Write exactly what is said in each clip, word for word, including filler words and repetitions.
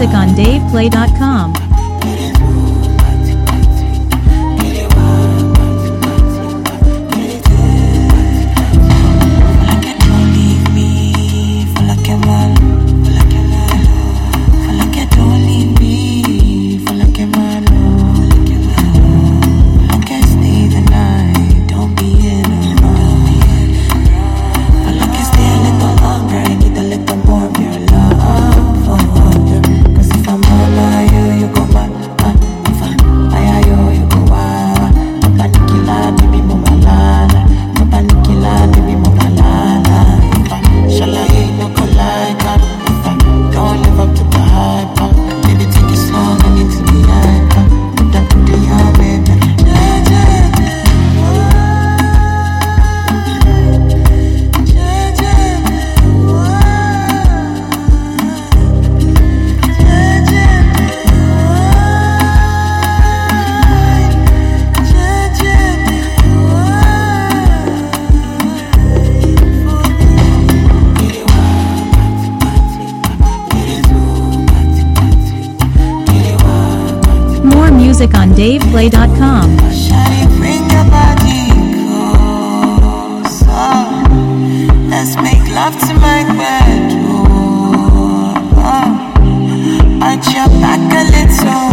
music on dave play dot com. Music on dave play dot com. Shawty, bring your body closer. Let's make love to my bedroom. Arch your back a little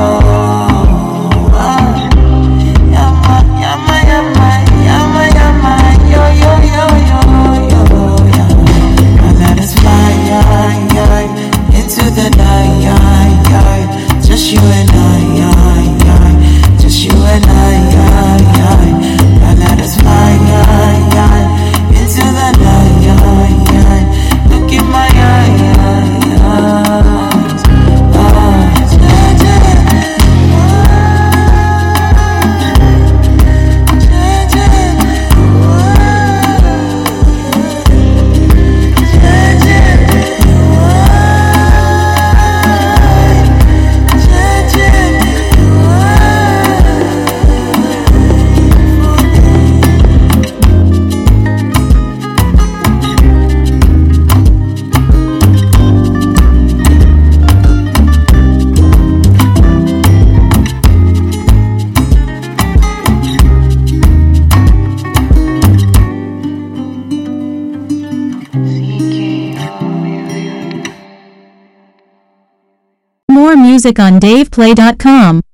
lower. Yama, yama, yama, yama, yama, yo, yo, yo, yo, yo, yo. Now let us fly, yeah, yeah, into the night, yeah, yeah. Just you and I, yeah, yeah. Just you and I, yeah, yeah. Now let us fly, yeah, yeah. Into the night, yeah, yeah. Look in my eye, yeah, yeah. Oh, yeah, yeah. More music on dave play dot com.